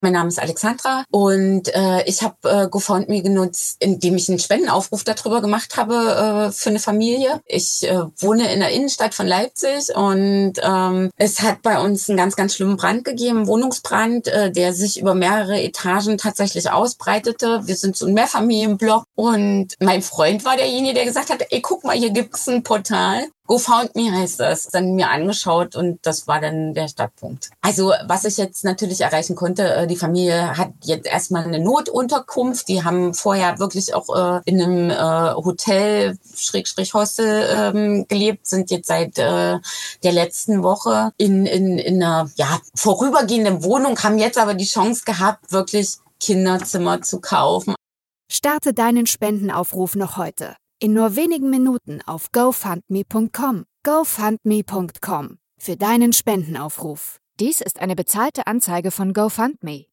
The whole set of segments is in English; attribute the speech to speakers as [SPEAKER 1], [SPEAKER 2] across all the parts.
[SPEAKER 1] Mein Name ist Alexandra und ich habe GoFundMe genutzt, indem ich einen Spendenaufruf darüber gemacht habe für eine Familie. Ich wohne in der Innenstadt von Leipzig und es hat bei uns einen ganz, ganz schlimmen Brand gegeben, Wohnungsbrand, der sich über mehrere Etagen tatsächlich ausbreitete. Wir sind so ein Mehrfamilienblock und mein Freund war derjenige, der gesagt hat, ey, guck mal, hier gibt's ein Portal. GoFundMe heißt das. Dann mir angeschaut und das war dann der Startpunkt. Also was ich jetzt natürlich erreichen konnte, die Familie hat jetzt erstmal eine Notunterkunft. Die haben vorher wirklich auch in einem Hotel, Hostel gelebt, sind jetzt seit der letzten Woche in einer vorübergehenden Wohnung, haben jetzt aber die Chance gehabt, wirklich Kinderzimmer zu kaufen.
[SPEAKER 2] Starte deinen Spendenaufruf noch heute. In nur wenigen Minuten auf GoFundMe.com. GoFundMe.com für deinen Spendenaufruf. Dies ist eine bezahlte Anzeige von GoFundMe.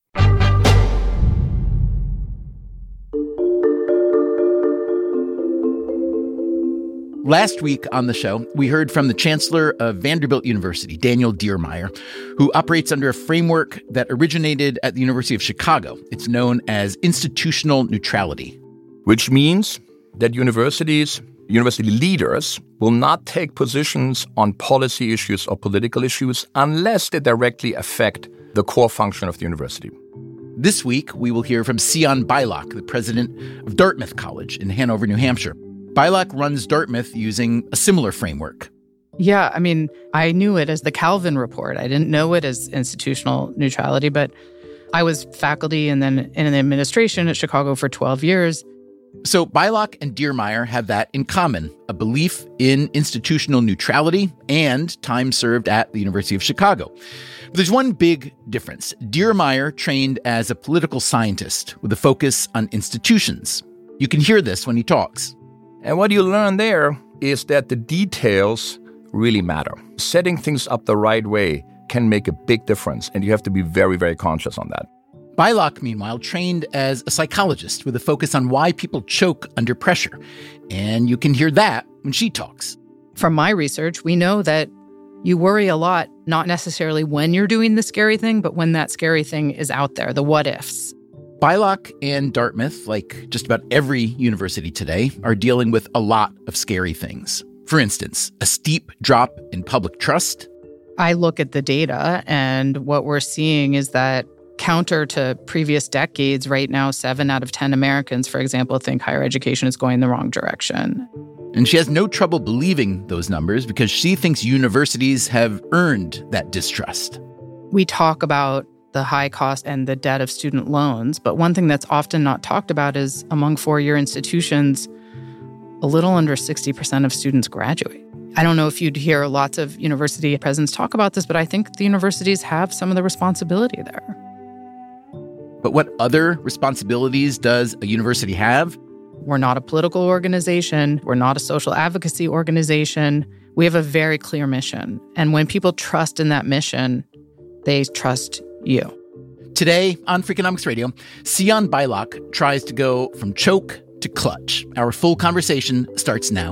[SPEAKER 3] Last week on the show, we heard from the Chancellor of Vanderbilt University, Daniel Diermeier, who operates under a framework that originated at the University of Chicago. It's known as institutional neutrality.
[SPEAKER 4] Which means that university leaders will not take positions on policy issues or political issues unless they directly affect the core function of the university.
[SPEAKER 3] This week, we will hear from Sion Beilock, the president of Dartmouth College in Hanover, New Hampshire. Beilock runs Dartmouth using a similar framework.
[SPEAKER 5] Yeah, I mean, I knew it as the Calvin Report. I didn't know it as institutional neutrality, but I was faculty and then in the administration at Chicago for 12 years.
[SPEAKER 3] So Beilock and Diermeier have that in common, a belief in institutional neutrality and time served at the University of Chicago. But there's one big difference. Diermeier trained as a political scientist with a focus on institutions. You can hear this when he talks.
[SPEAKER 4] And what you learn there is that the details really matter. Setting things up the right way can make a big difference, and you have to be very, very conscious on that.
[SPEAKER 3] Beilock, meanwhile, trained as a psychologist with a focus on why people choke under pressure. And you can hear that when she talks.
[SPEAKER 5] From my research, we know that you worry a lot, not necessarily when you're doing the scary thing, but when that scary thing is out there, the what-ifs.
[SPEAKER 3] Beilock and Dartmouth, like just about every university today, are dealing with a lot of scary things. For instance, a steep drop in public trust.
[SPEAKER 5] I look at the data, and what we're seeing is that counter to previous decades, right now, 7 out of 10 Americans, for example, think higher education is going the wrong direction.
[SPEAKER 3] And she has no trouble believing those numbers because she thinks universities have earned that distrust.
[SPEAKER 5] We talk about the high cost and the debt of student loans, but one thing that's often not talked about is among four-year institutions, a little under 60% of students graduate. I don't know if you'd hear lots of university presidents talk about this, but I think the universities have some of the responsibility there.
[SPEAKER 3] But what other responsibilities does a university have?
[SPEAKER 5] We're not a political organization. We're not a social advocacy organization. We have a very clear mission. And when people trust in that mission, they trust you.
[SPEAKER 3] Today on Freakonomics Radio, Sion Beilock tries to go from choke to clutch. Our full conversation starts now.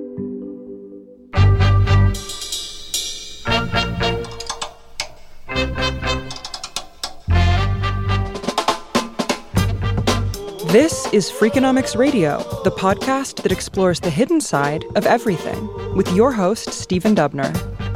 [SPEAKER 6] This is Freakonomics Radio, the podcast that explores the hidden side of everything, with your host, Stephen Dubner.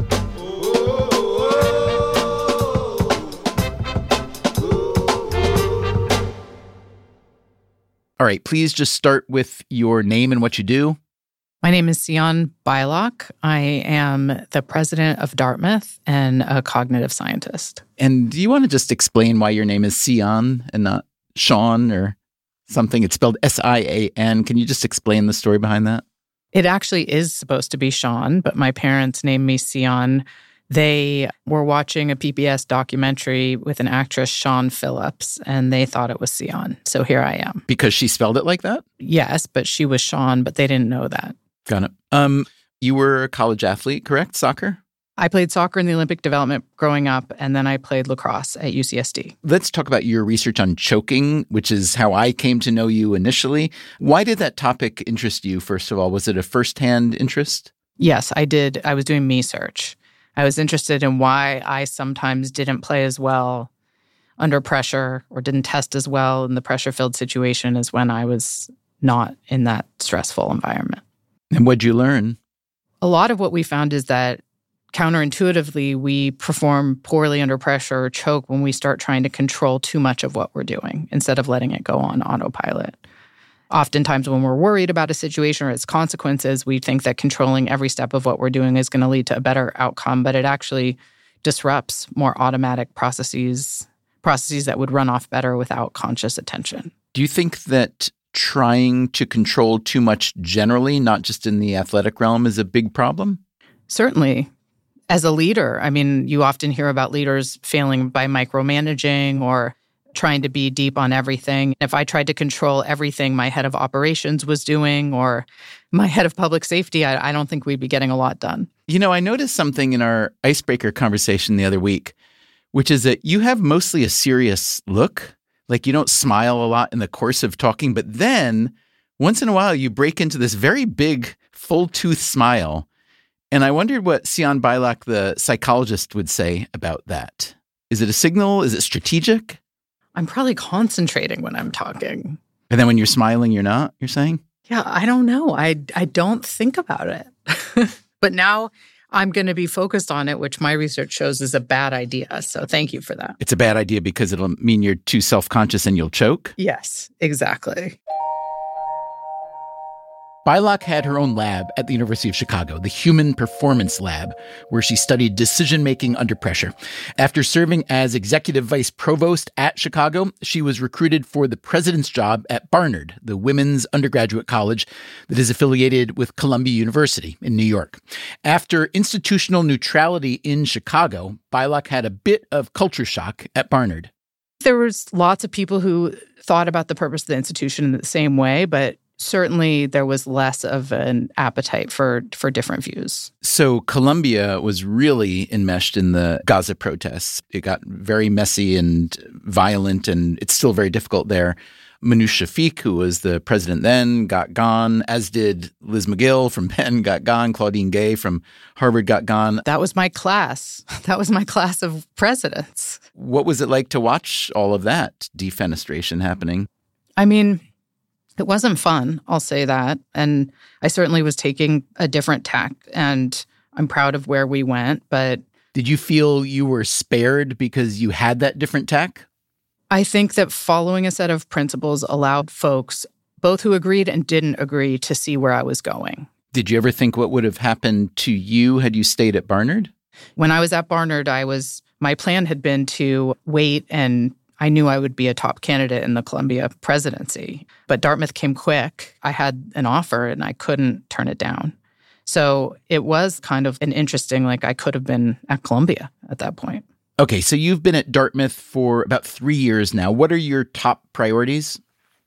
[SPEAKER 3] All right, please just start with your name and what you do.
[SPEAKER 5] My name is Sion Beilock. I am the president of Dartmouth and a cognitive scientist.
[SPEAKER 3] And do you want to just explain why your name is Sion and not Sean or something? It's spelled S-I-A-N. Can you just explain the story behind that?
[SPEAKER 5] It actually is supposed to be Sean, but my parents named me Sion. They were watching a PBS documentary with an actress, Siân Phillips, and they thought it was Sion. So here I am.
[SPEAKER 3] Because she spelled it like that?
[SPEAKER 5] Yes, but she was Sean, but they didn't know that.
[SPEAKER 3] Got it. You were a college athlete, correct? Soccer?
[SPEAKER 5] I played soccer in the Olympic development growing up, and then I played lacrosse at UCSD.
[SPEAKER 3] Let's talk about your research on choking, which is how I came to know you initially. Why did that topic interest you, first of all? Was it a firsthand interest?
[SPEAKER 5] Yes, I did. I was doing me search. I was interested in why I sometimes didn't play as well under pressure or didn't test as well in the pressure-filled situation is when I was not in that stressful environment.
[SPEAKER 3] And what'd you learn?
[SPEAKER 5] A lot of what we found is that counterintuitively, we perform poorly under pressure or choke when we start trying to control too much of what we're doing instead of letting it go on autopilot. Oftentimes, when we're worried about a situation or its consequences, we think that controlling every step of what we're doing is going to lead to a better outcome, but it actually disrupts more automatic processes that would run off better without conscious attention.
[SPEAKER 3] Do you think that trying to control too much generally, not just in the athletic realm, is a big problem?
[SPEAKER 5] Certainly. As a leader, I mean, you often hear about leaders failing by micromanaging or trying to be deep on everything. If I tried to control everything my head of operations was doing or my head of public safety, I don't think we'd be getting a lot done.
[SPEAKER 3] You know, I noticed something in our icebreaker conversation the other week, which is that you have mostly a serious look. Like you don't smile a lot in the course of talking, but then once in a while you break into this very big, full-tooth smile. And I wondered what Sian Bailak, the psychologist, would say about that. Is it a signal? Is it strategic?
[SPEAKER 5] I'm probably concentrating when I'm talking.
[SPEAKER 3] And then when you're smiling, you're not, you're saying?
[SPEAKER 5] Yeah, I don't know. I don't think about it. But now I'm going to be focused on it, which my research shows is a bad idea. So thank you for that.
[SPEAKER 3] It's a bad idea because it'll mean you're too self-conscious and you'll choke?
[SPEAKER 5] Yes, exactly.
[SPEAKER 3] Bailak had her own lab at the University of Chicago, the Human Performance Lab, where she studied decision-making under pressure. After serving as executive vice provost at Chicago, she was recruited for the president's job at Barnard, the women's undergraduate college that is affiliated with Columbia University in New York. After institutional neutrality in Chicago, Bailak had a bit of culture shock at Barnard.
[SPEAKER 5] There was lots of people who thought about the purpose of the institution in the same way, but certainly there was less of an appetite for different views.
[SPEAKER 3] So Columbia was really enmeshed in the Gaza protests. It got very messy and violent, and it's still very difficult there. Manoush Shafik, who was the president then, got gone, as did Liz McGill from Penn, got gone. Claudine Gay from Harvard got gone.
[SPEAKER 5] That was my class. That was my class of presidents.
[SPEAKER 3] What was it like to watch all of that defenestration happening?
[SPEAKER 5] I mean, it wasn't fun, I'll say that. And I certainly was taking a different tack, and I'm proud of where we went. But
[SPEAKER 3] did you feel you were spared because you had that different tack?
[SPEAKER 5] I think that following a set of principles allowed folks, both who agreed and didn't agree, to see where I was going.
[SPEAKER 3] Did you ever think what would have happened to you had you stayed at Barnard?
[SPEAKER 5] When I was at Barnard, my plan had been to wait, and I knew I would be a top candidate in the Columbia presidency. But Dartmouth came quick. I had an offer and I couldn't turn it down. So it was kind of an interesting, I could have been at Columbia at that point.
[SPEAKER 3] Okay, so you've been at Dartmouth for about 3 years now. What are your top priorities?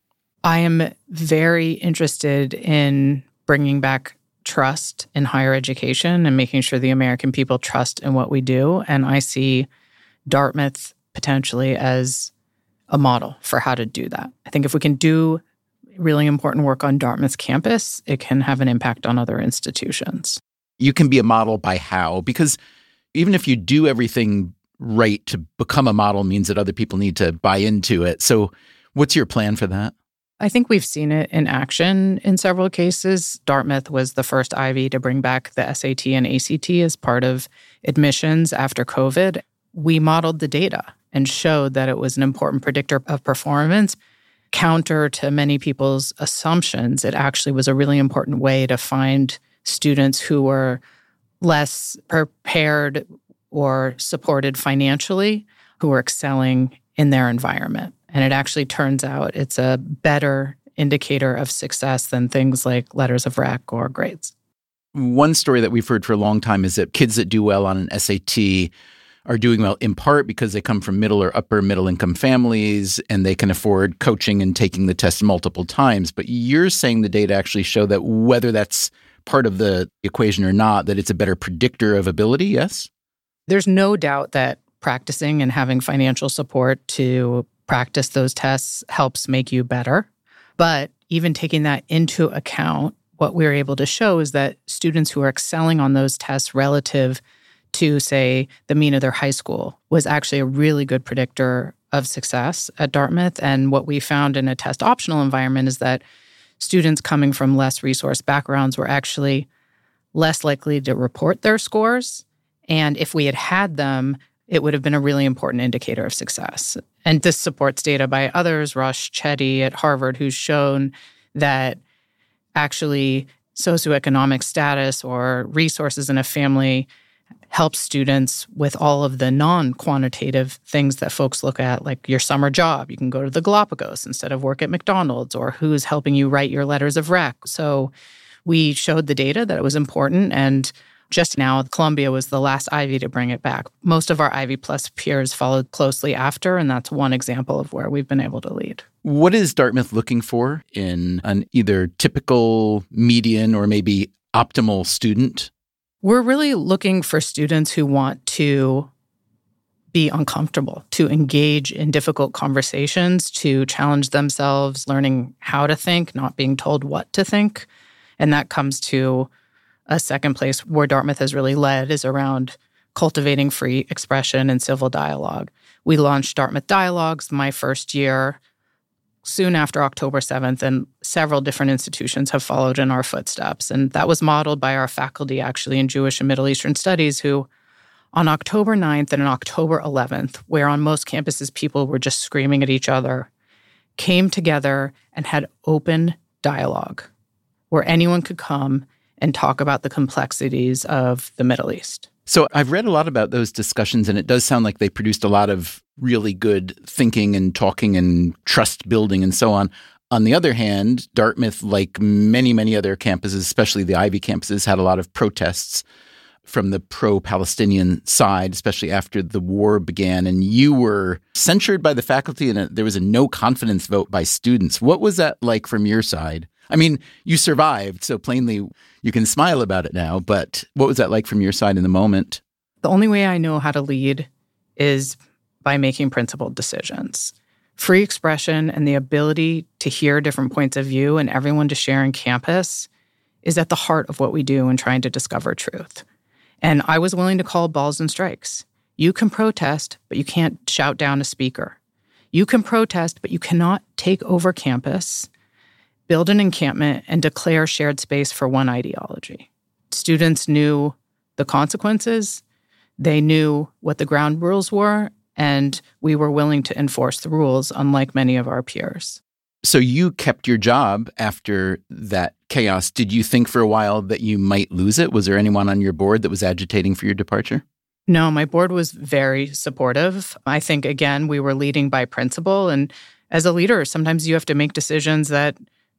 [SPEAKER 5] I am very interested in bringing back trust in higher education and making sure the American people trust in what we do. And I see Dartmouth potentially as a model for how to do that. I think if we can do really important work on Dartmouth's campus, it can have an impact on other institutions.
[SPEAKER 3] You can be a model by how? Because even if you do everything right, to become a model means that other people need to buy into it. So what's your plan for that?
[SPEAKER 5] I think we've seen it in action in several cases. Dartmouth was the first Ivy to bring back the SAT and ACT as part of admissions after COVID. We modeled the data and showed that it was an important predictor of performance. Counter to many people's assumptions, it actually was a really important way to find students who were less prepared or supported financially, who were excelling in their environment. And it actually turns out it's a better indicator of success than things like letters of rec or grades.
[SPEAKER 3] One story that we've heard for a long time is that kids that do well on an SAT are doing well in part because they come from middle or upper middle income families and they can afford coaching and taking the test multiple times. But you're saying the data actually show that whether that's part of the equation or not, that it's a better predictor of ability, yes?
[SPEAKER 5] There's no doubt that practicing and having financial support to practice those tests helps make you better. But even taking that into account, what we're able to show is that students who are excelling on those tests relative to, say, the mean of their high school was actually a really good predictor of success at Dartmouth. And what we found in a test optional environment is that students coming from less resource backgrounds were actually less likely to report their scores. And if we had had them, it would have been a really important indicator of success. And this supports data by others, Rush Chetty at Harvard, who's shown that actually socioeconomic status or resources in a family helps students with all of the non-quantitative things that folks look at, like your summer job. You can go to the Galapagos instead of work at McDonald's, or who's helping you write your letters of rec. So we showed the data that it was important, and just now, Columbia was the last Ivy to bring it back. Most of our Ivy Plus peers followed closely after, and that's one example of where we've been able to lead.
[SPEAKER 3] What is Dartmouth looking for in an either typical, median, or maybe optimal student?
[SPEAKER 5] We're really looking for students who want to be uncomfortable, to engage in difficult conversations, to challenge themselves, learning how to think, not being told what to think. And that comes to a second place where Dartmouth has really led is around cultivating free expression and civil dialogue. We launched Dartmouth Dialogues my first year, soon after October 7th, and several different institutions have followed in our footsteps. And that was modeled by our faculty, actually, in Jewish and Middle Eastern Studies, who on October 9th and on October 11th, where on most campuses people were just screaming at each other, came together and had open dialogue where anyone could come and talk about the complexities of the Middle East.
[SPEAKER 3] So I've read a lot about those discussions, and it does sound like they produced a lot of really good thinking and talking and trust building and so on. On the other hand, Dartmouth, like many, many other campuses, especially the Ivy campuses, had a lot of protests from the pro-Palestinian side, especially after the war began. And you were censured by the faculty, and there was a no confidence vote by students. What was that like from your side? I mean, you survived, so plainly you can smile about it now, but what was that like from your side in the moment?
[SPEAKER 5] The only way I know how to lead is by making principled decisions. Free expression and the ability to hear different points of view and everyone to share in campus is at the heart of what we do in trying to discover truth. And I was willing to call balls and strikes. You can protest, but you can't shout down a speaker. You can protest, but you cannot take over campus, build an encampment, and declare shared space for one ideology. Students knew the consequences, they knew what the ground rules were, and we were willing to enforce the rules, unlike many of our peers.
[SPEAKER 3] So you kept your job after that chaos. Did you think for a while that you might lose it? Was there anyone on your board that was agitating for your departure?
[SPEAKER 5] No, my board was very supportive. I think, again, we were leading by principle, and as a leader, sometimes you have to make decisions that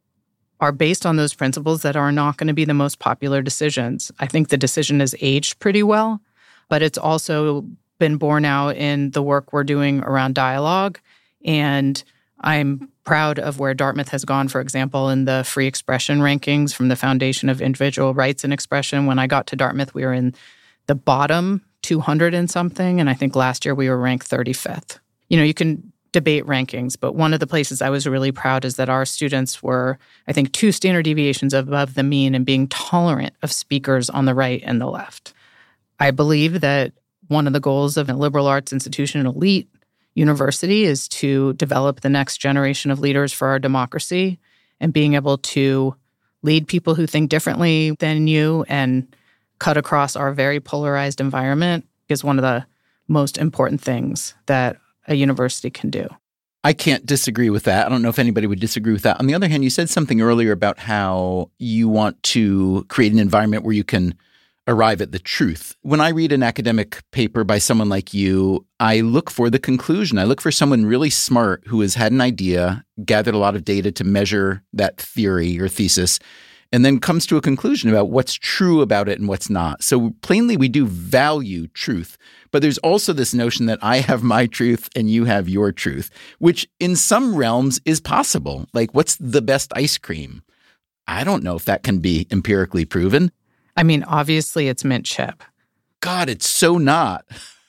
[SPEAKER 5] are based on those principles that are not going to be the most popular decisions. I think the decision has aged pretty well, but it's also been borne out in the work we're doing around dialogue. And I'm proud of where Dartmouth has gone, for example, in the free expression rankings from the Foundation of Individual Rights and Expression. When I got to Dartmouth, we were in the bottom 200 and something, and I think last year we were ranked 35th. You know, you can debate rankings, but one of the places I was really proud is that our students were, I think, 2 standard deviations above the mean in being tolerant of speakers on the right and the left. I believe that one of the goals of a liberal arts institution, an elite university, is to develop the next generation of leaders for our democracy, and being able to lead people who think differently than you and cut across our very polarized environment is one of the most important things that a university can do.
[SPEAKER 3] I can't disagree with that. I don't know if anybody would disagree with that. On the other hand, you said something earlier about how you want to create an environment where you can arrive at the truth. When I read an academic paper by someone like you, I look for the conclusion. I look for someone really smart who has had an idea, gathered a lot of data to measure that theory or thesis, and then comes to a conclusion about what's true about it and what's not. So plainly, we do value truth. But there's also this notion that I have my truth and you have your truth, which in some realms is possible. Like, what's the best ice cream? I don't know if that can be empirically proven.
[SPEAKER 5] I mean, obviously, it's mint chip.
[SPEAKER 3] God, it's so not.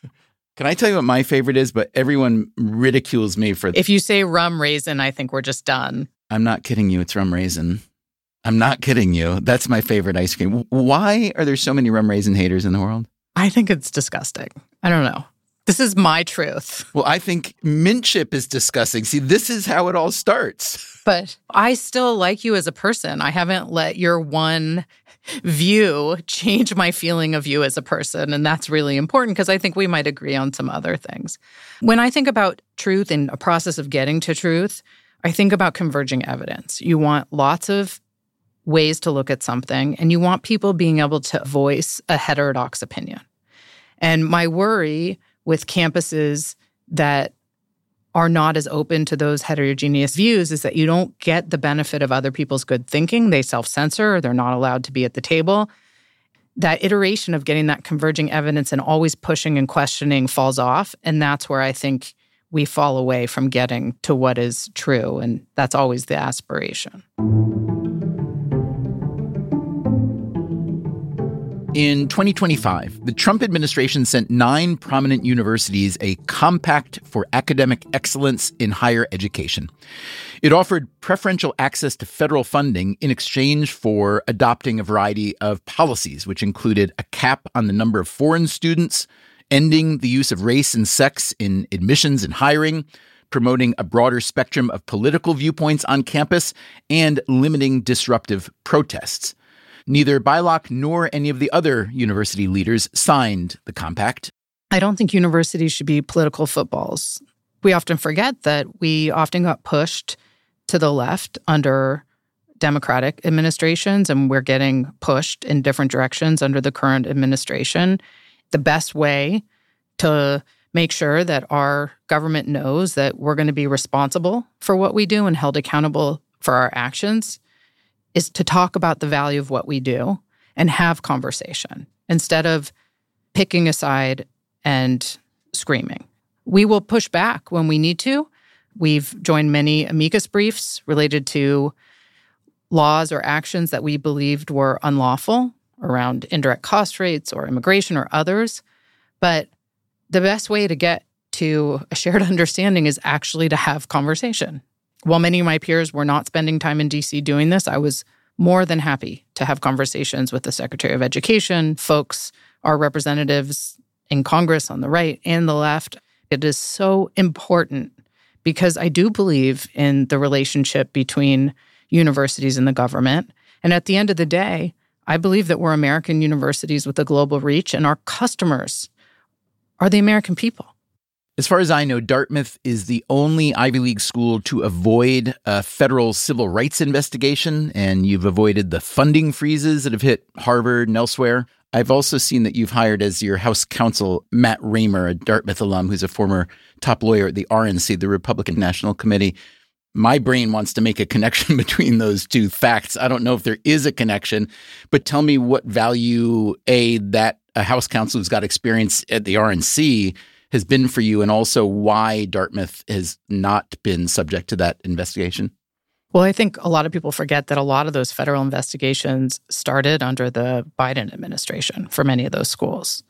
[SPEAKER 3] Can I tell you what my favorite is? But everyone ridicules me for...
[SPEAKER 5] If you say rum raisin, I think we're just done.
[SPEAKER 3] I'm not kidding you. It's rum raisin. I'm not kidding you. That's my favorite ice cream. Why are there so many rum raisin haters in the world?
[SPEAKER 5] I think it's disgusting. I don't know. This is my truth.
[SPEAKER 3] Well, I think Mintchip is discussing. See, this is how it all starts.
[SPEAKER 5] But I still like you as a person. I haven't let your one view change my feeling of you as a person. And that's really important because I think we might agree on some other things. When I think about truth and a process of getting to truth, I think about converging evidence. You want lots of ways to look at something, and you want people being able to voice a heterodox opinion. And my worry with campuses that are not as open to those heterogeneous views is that you don't get the benefit of other people's good thinking. They self-censor, or they're not allowed to be at the table. That iteration of getting that converging evidence and always pushing and questioning falls off. And that's where I think we fall away from getting to what is true. And that's always the aspiration.
[SPEAKER 3] In 2025, the Trump administration sent 9 prominent universities a compact for academic excellence in higher education. It offered preferential access to federal funding in exchange for adopting a variety of policies, which included a cap on the number of foreign students, ending the use of race and sex in admissions and hiring, promoting a broader spectrum of political viewpoints on campus, and limiting disruptive protests. Neither Beilock nor any of the other university leaders signed the compact.
[SPEAKER 5] I don't think universities should be political footballs. We often forget that we often got pushed to the left under Democratic administrations, and we're getting pushed in different directions under the current administration. The best way to make sure that our government knows that we're going to be responsible for what we do and held accountable for our actions is to talk about the value of what we do and have conversation instead of picking a side and screaming. We will push back when we need to. We've joined many amicus briefs related to laws or actions that we believed were unlawful around indirect cost rates or immigration or others. But the best way to get to a shared understanding is actually to have conversation. While many of my peers were not spending time in D.C. doing this, I was more than happy to have conversations with the Secretary of Education, folks, our representatives in Congress on the right and the left. It is so important because I do believe in the relationship between universities and the government. And at the end of the day, I believe that we're American universities with a global reach, and our customers are the American people.
[SPEAKER 3] As far as I know, Dartmouth is the only Ivy League school to avoid a federal civil rights investigation, and you've avoided the funding freezes that have hit Harvard and elsewhere. I've also seen that you've hired as your House counsel Matt Raymer, a Dartmouth alum who's a former top lawyer at the RNC, the Republican National Committee. My brain wants to make a connection between those two facts. I don't know if there is a connection, but tell me what value, that a House counsel who's got experience at the RNC has been for you, and also why Dartmouth has not been subject to that investigation?
[SPEAKER 5] Well, I think a lot of people forget that a lot of those federal investigations started under the Biden administration for many of those schools.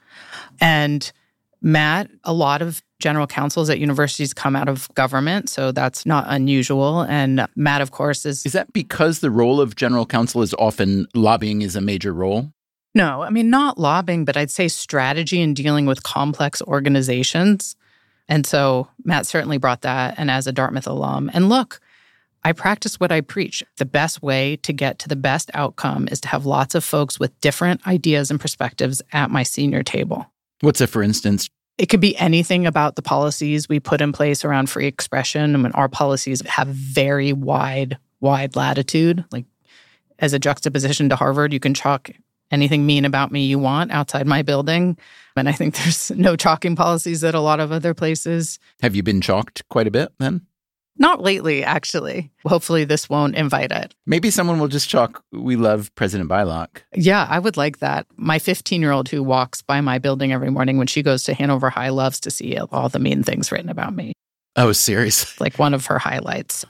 [SPEAKER 5] And Matt, a lot of general counsels at universities come out of government, so that's not unusual. And Matt, of course, is
[SPEAKER 3] that because the role of general counsel is often lobbying is a major role?
[SPEAKER 5] No, I mean, not lobbying, but I'd say strategy in dealing with complex organizations. And so Matt certainly brought that, and as a Dartmouth alum. And look, I practice what I preach. The best way to get to the best outcome is to have lots of folks with different ideas and perspectives at my senior table.
[SPEAKER 3] What's it, for instance?
[SPEAKER 5] It could be anything about the policies we put in place around free expression. I mean, our policies have very wide latitude. Like, as a juxtaposition to Harvard, you can chalk anything mean about me you want outside my building. And I think there's no chalking policies at a lot of other places.
[SPEAKER 3] Have you been chalked quite a bit then?
[SPEAKER 5] Not lately, actually. Hopefully this won't invite it.
[SPEAKER 3] Maybe someone will just chalk, "We love President Beilock."
[SPEAKER 5] Yeah, I would like that. My 15-year-old who walks by my building every morning when she goes to Hanover High loves to see all the mean things written about me.
[SPEAKER 3] Oh, seriously?
[SPEAKER 5] Like one of her highlights.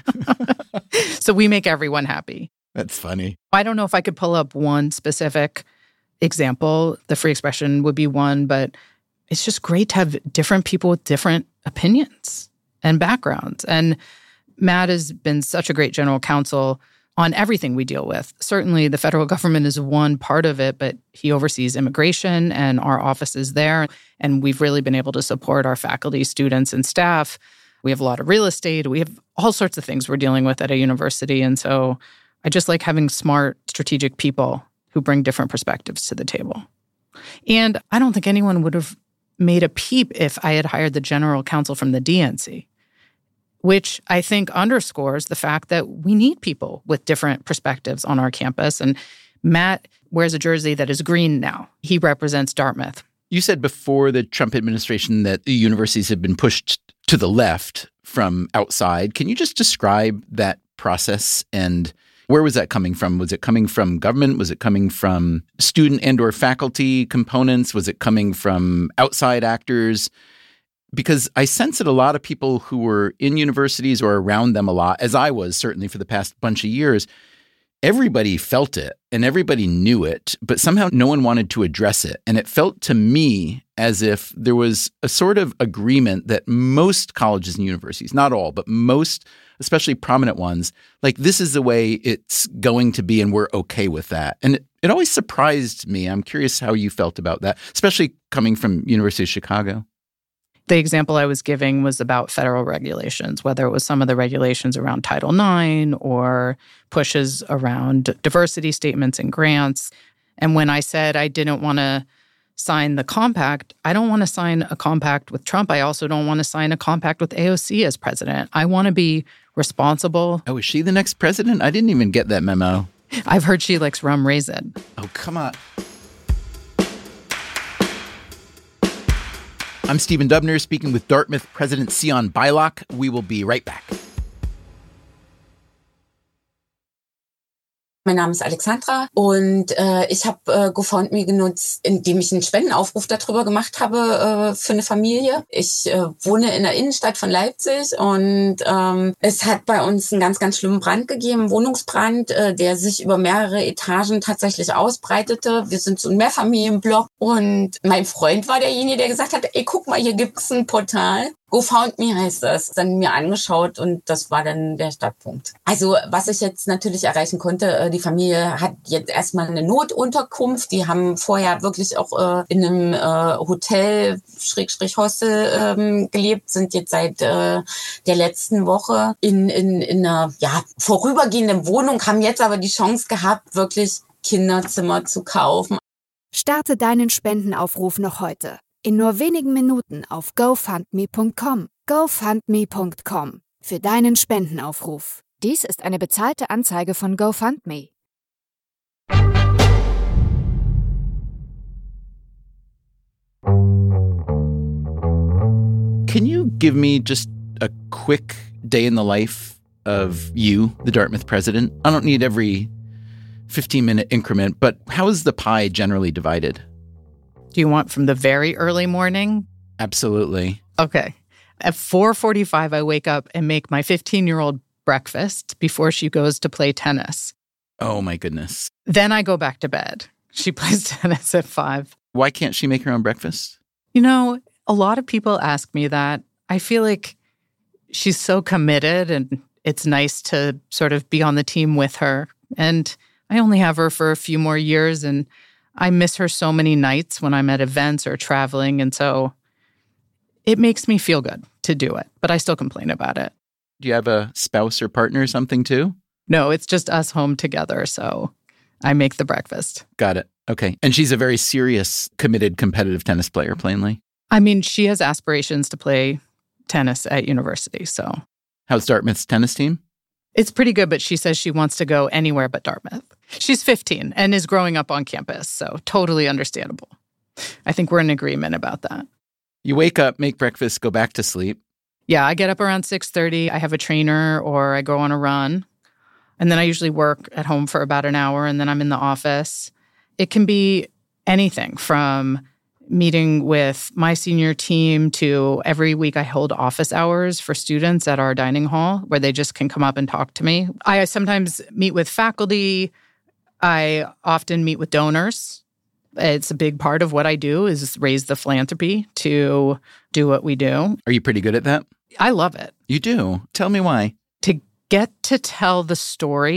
[SPEAKER 5] So we make everyone happy.
[SPEAKER 3] That's funny.
[SPEAKER 5] I don't know if I could pull up one specific example. The free expression would be one, but it's just great to have different people with different opinions and backgrounds. And Matt has been such a great general counsel on everything we deal with. Certainly, the federal government is one part of it, but he oversees immigration and our office is there. And we've really been able to support our faculty, students, and staff. We have a lot of real estate. We have all sorts of things we're dealing with at a university. And so I just like having smart, strategic people who bring different perspectives to the table. And I don't think anyone would have made a peep if I had hired the general counsel from the DNC, which I think underscores the fact that we need people with different perspectives on our campus. And Matt wears a jersey that is green now. He represents Dartmouth.
[SPEAKER 3] You said before the Trump administration that the universities have been pushed to the left from outside. Can you just describe that process and where was that coming from? Was it coming from government? Was it coming from student and or faculty components? Was it coming from outside actors? Because I sense that a lot of people who were in universities or around them a lot, as I was certainly for the past bunch of years, everybody felt it and everybody knew it, but somehow no one wanted to address it. And it felt to me as if there was a sort of agreement that most colleges and universities, not all, but most, especially prominent ones, like this is the way it's going to be and we're okay with that. And it always surprised me. I'm curious how you felt about that, especially coming from University of Chicago.
[SPEAKER 5] The example I was giving was about federal regulations, whether it was some of the regulations around Title IX or pushes around diversity statements and grants. And when I said I didn't want to sign the compact, I don't want to sign a compact with Trump. I also don't want to sign a compact with AOC as president. I want to be responsible.
[SPEAKER 3] Oh, is she the next president? I didn't even get that memo.
[SPEAKER 5] I've heard she likes rum raisin.
[SPEAKER 3] Oh, come on. I'm Stephen Dubner, speaking with Dartmouth President Sion Beilock. We will be right back.
[SPEAKER 1] Mein Name ist Alexandra und ich habe GoFundMe genutzt, indem ich einen Spendenaufruf darüber gemacht habe für eine Familie. Ich wohne in der Innenstadt von Leipzig und es hat bei uns einen ganz, ganz schlimmen Brand gegeben, Wohnungsbrand, der sich über mehrere Etagen tatsächlich ausbreitete. Wir sind so ein Mehrfamilienblock und mein Freund war derjenige, der gesagt hat, ey, guck mal, hier gibt's ein Portal. GoFundMe heißt das. Dann mir angeschaut und das war dann der Startpunkt. Also was ich jetzt natürlich erreichen konnte, die Familie hat jetzt erstmal eine Notunterkunft. Die haben vorher wirklich auch in einem Hotel /Hostel gelebt, sind jetzt seit der letzten Woche in einer vorübergehenden Wohnung, haben jetzt aber die Chance gehabt, wirklich Kinderzimmer zu kaufen.
[SPEAKER 2] Starte deinen Spendenaufruf noch heute. In nur wenigen Minuten auf GoFundMe.com. GoFundMe.com. Für deinen Spendenaufruf. Dies ist eine bezahlte Anzeige von GoFundMe.
[SPEAKER 3] Can you give me just a quick day in the life of you, the Dartmouth president? I don't need every 15-minute increment, but how is the pie generally divided?
[SPEAKER 5] Do you want from the very early morning?
[SPEAKER 3] Absolutely.
[SPEAKER 5] Okay. At 4:45, I wake up and make my 15-year-old breakfast before she goes to play tennis.
[SPEAKER 3] Oh, my goodness.
[SPEAKER 5] Then I go back to bed. She plays tennis at 5.
[SPEAKER 3] Why can't she make her own breakfast?
[SPEAKER 5] You know, a lot of people ask me that. I feel like she's so committed and it's nice to sort of be on the team with her. And I only have her for a few more years and I miss her so many nights when I'm at events or traveling, and so it makes me feel good to do it, but I still complain about it.
[SPEAKER 3] Do you have a spouse or partner or something too?
[SPEAKER 5] No, it's just us home together, so I make the breakfast.
[SPEAKER 3] Got it. Okay. And she's a very serious, committed, competitive tennis player, plainly.
[SPEAKER 5] I mean, she has aspirations to play tennis at university, so.
[SPEAKER 3] How's Dartmouth's tennis team?
[SPEAKER 5] It's pretty good, but she says she wants to go anywhere but Dartmouth. She's 15 and is growing up on campus, so totally understandable. I think we're in agreement about that.
[SPEAKER 3] You wake up, make breakfast, go back to sleep.
[SPEAKER 5] Yeah, I get up around 6:30. I have a trainer or I go on a run. And then I usually work at home for about an hour, and then I'm in the office. It can be anything from meeting with my senior team to every week I hold office hours for students at our dining hall where they just can come up and talk to me. I sometimes meet with faculty. I often meet with donors. It's a big part of what I do is raise the philanthropy to do what we do.
[SPEAKER 3] Are you pretty good at that?
[SPEAKER 5] I love it.
[SPEAKER 3] You do? Tell me why.
[SPEAKER 5] To get to tell the story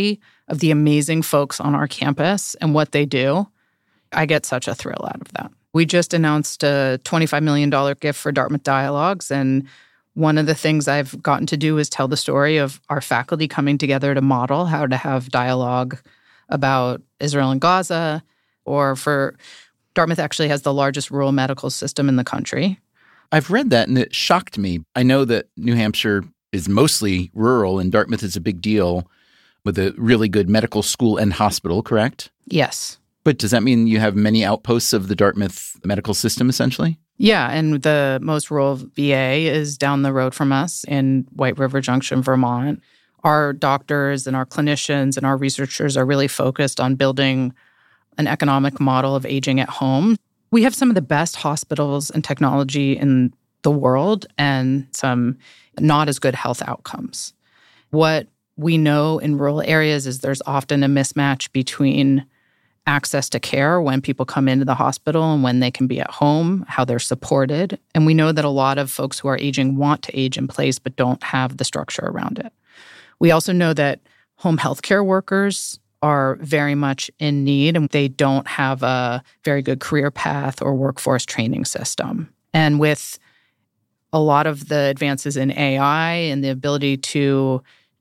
[SPEAKER 5] of the amazing folks on our campus and what they do, I get such a thrill out of that. We just announced a $25 million gift for Dartmouth Dialogues, and one of the things I've gotten to do is tell the story of our faculty coming together to model how to have dialogue about Israel and Gaza, or for Dartmouth actually has the largest rural medical system in the country.
[SPEAKER 3] I've read that, and it shocked me. I know that New Hampshire is mostly rural, and Dartmouth is a big deal with a really good medical school and hospital, correct?
[SPEAKER 5] Yes.
[SPEAKER 3] But does that mean you have many outposts of the Dartmouth medical system, essentially?
[SPEAKER 5] Yeah, and the most rural VA is down the road from us in White River Junction, Vermont. Our doctors and our clinicians and our researchers are really focused on building an economic model of aging at home. We have some of the best hospitals and technology in the world and some not as good health outcomes. What we know in rural areas is there's often a mismatch between access to care when people come into the hospital and when they can be at home, how they're supported. And we know that a lot of folks who are aging want to age in place but don't have the structure around it. We also know that home healthcare workers are very much in need, and they don't have a very good career path or workforce training system. And with a lot of the advances in AI and the ability to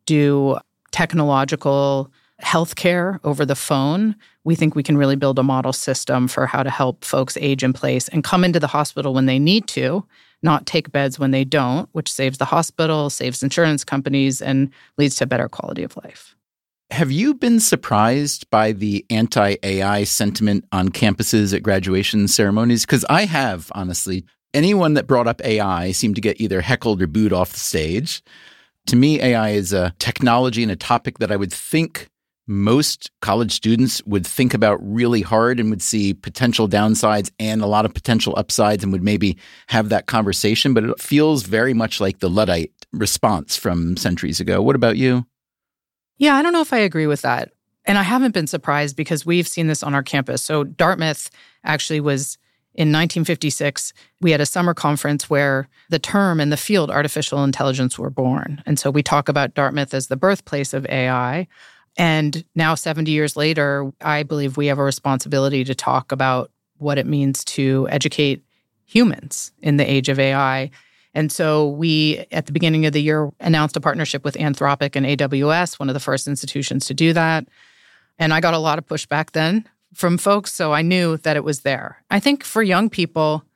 [SPEAKER 5] do technological healthcare over the phone, we think we can really build a model system for how to help folks age in place and come into the hospital when they need to, not take beds when they don't, which saves the hospital, saves insurance companies, and leads to better quality of life.
[SPEAKER 3] Have you been surprised by the anti-AI sentiment on campuses at graduation ceremonies? Because I have, honestly. Anyone that brought up AI seemed to get either heckled or booed off the stage. To me, AI is a technology and a topic that I would think most college students would think about really hard and would see potential downsides and a lot of potential upsides and would maybe have that conversation. But it feels very much like the Luddite response from centuries ago. What about you?
[SPEAKER 5] Yeah, I don't know if I agree with that. And I haven't been surprised because we've seen this on our campus. So Dartmouth actually was, in 1956, we had a summer conference where the term and the field artificial intelligence were born. And so we talk about Dartmouth as the birthplace of AI. And now 70 years later, I believe we have a responsibility to talk about what it means to educate humans in the age of AI. And so we, at the beginning of the year, announced a partnership with Anthropic and AWS, one of the first institutions to do that. And I got a lot of pushback then from folks, so I knew that it was there. I think for young people,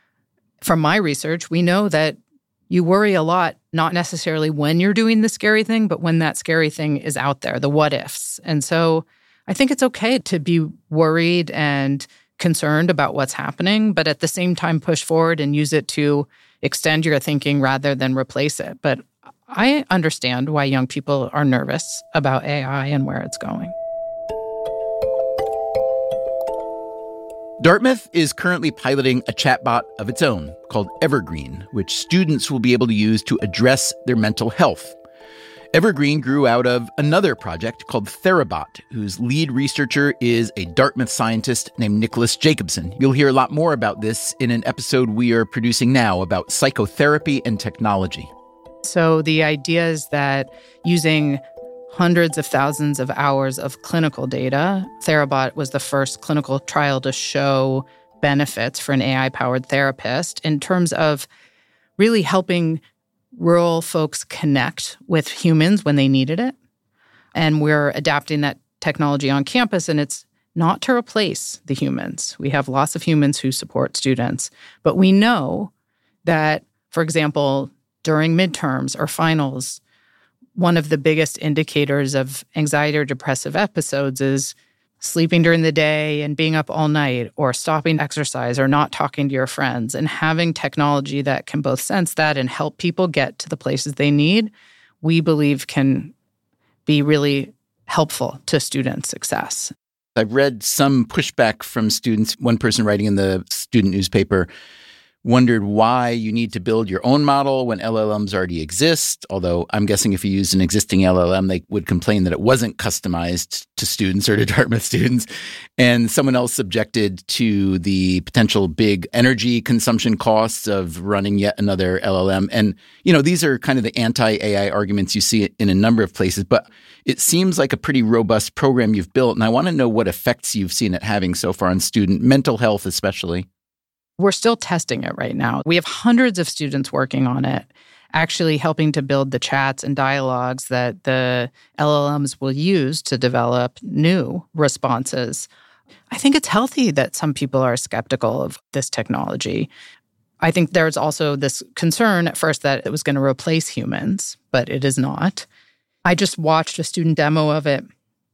[SPEAKER 5] from my research, we know that you worry a lot, not necessarily when you're doing the scary thing, but when that scary thing is out there, the what ifs. And so I think it's okay to be worried and concerned about what's happening, but at the same time push forward and use it to extend your thinking rather than replace it. But I understand why young people are nervous about AI and where it's going.
[SPEAKER 3] Dartmouth is currently piloting a chatbot of its own called Evergreen, which students will be able to use to address their mental health. Evergreen grew out of another project called Therabot, whose lead researcher is a Dartmouth scientist named Nicholas Jacobson. You'll hear a lot more about this in an episode we are producing now about psychotherapy and technology.
[SPEAKER 5] So the idea is that using hundreds of thousands of hours of clinical data, Therabot was the first clinical trial to show benefits for an AI-powered therapist in terms of really helping rural folks connect with humans when they needed it. And we're adapting that technology on campus, and it's not to replace the humans. We have lots of humans who support students. But we know that, for example, during midterms or finals, one of the biggest indicators of anxiety or depressive episodes is sleeping during the day and being up all night, or stopping exercise, or not talking to your friends. And having technology that can both sense that and help people get to the places they need, we believe can be really helpful to student success.
[SPEAKER 3] I've read some pushback from students. One person writing in the student newspaper wondered why you need to build your own model when LLMs already exist, although I'm guessing if you used an existing LLM, they would complain that it wasn't customized to students or to Dartmouth students. And someone else objected to the potential big energy consumption costs of running yet another LLM. And, these are kind of the anti-AI arguments you see in a number of places, but it seems like a pretty robust program you've built. And I want to know what effects you've seen it having so far on student mental health, especially.
[SPEAKER 5] We're still testing it right now. We have hundreds of students working on it, actually helping to build the chats and dialogues that the LLMs will use to develop new responses. I think it's healthy that some people are skeptical of this technology. I think there's also this concern at first that it was going to replace humans, but it is not. I just watched a student demo of it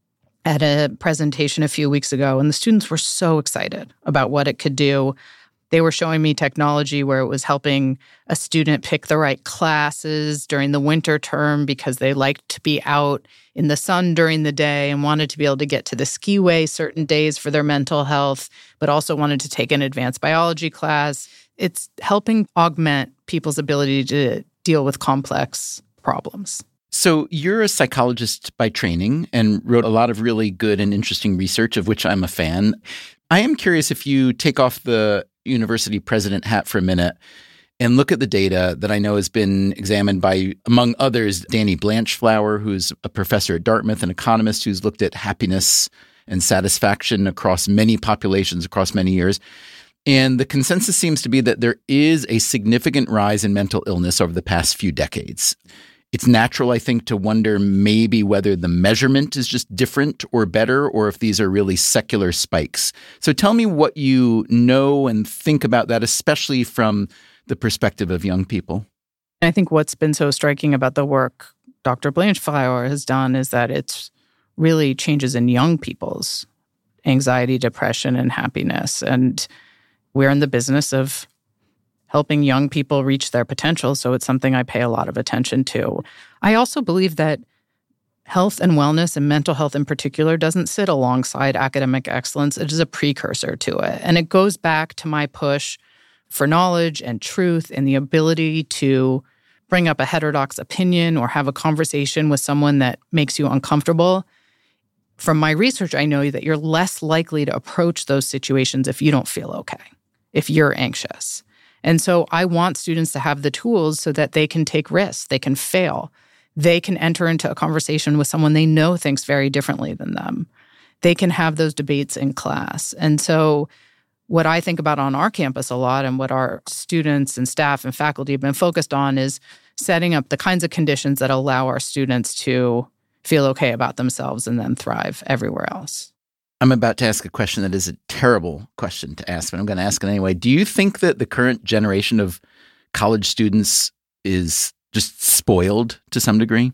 [SPEAKER 5] at a presentation a few weeks ago, and the students were so excited about what it could do. They were showing me technology where it was helping a student pick the right classes during the winter term because they liked to be out in the sun during the day and wanted to be able to get to the skiway certain days for their mental health, but also wanted to take an advanced biology class. It's helping augment people's ability to deal with complex problems.
[SPEAKER 3] So you're a psychologist by training and wrote a lot of really good and interesting research, of which I'm a fan. I am curious if you take off the university president hat for a minute and look at the data that I know has been examined by, among others, Danny Blanchflower, who's a professor at Dartmouth, an economist who's looked at happiness and satisfaction across many populations across many years. And the consensus seems to be that there is a significant rise in mental illness over the past few decades. It's natural, I think, to wonder maybe whether the measurement is just different or better, or if these are really secular spikes. So tell me what you know and think about that, especially from the perspective of young people.
[SPEAKER 5] I think what's been so striking about the work Dr. Blanchflower has done is that it's really changes in young people's anxiety, depression, and happiness. And we're in the business of helping young people reach their potential, so it's something I pay a lot of attention to. I also believe that health and wellness, and mental health in particular, doesn't sit alongside academic excellence. It is a precursor to it. And it goes back to my push for knowledge and truth and the ability to bring up a heterodox opinion or have a conversation with someone that makes you uncomfortable. From my research, I know that you're less likely to approach those situations if you don't feel okay, if you're anxious. And so I want students to have the tools so that they can take risks, they can fail, they can enter into a conversation with someone they know thinks very differently than them. They can have those debates in class. And so what I think about on our campus a lot and what our students and staff and faculty have been focused on is setting up the kinds of conditions that allow our students to feel okay about themselves and then thrive everywhere else.
[SPEAKER 3] I'm about to ask a question that is a terrible question to ask, but I'm going to ask it anyway. Do you think that the current generation of college students is just spoiled to some degree?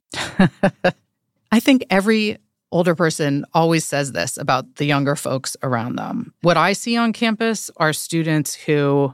[SPEAKER 5] I think every older person always says this about the younger folks around them. What I see on campus are students who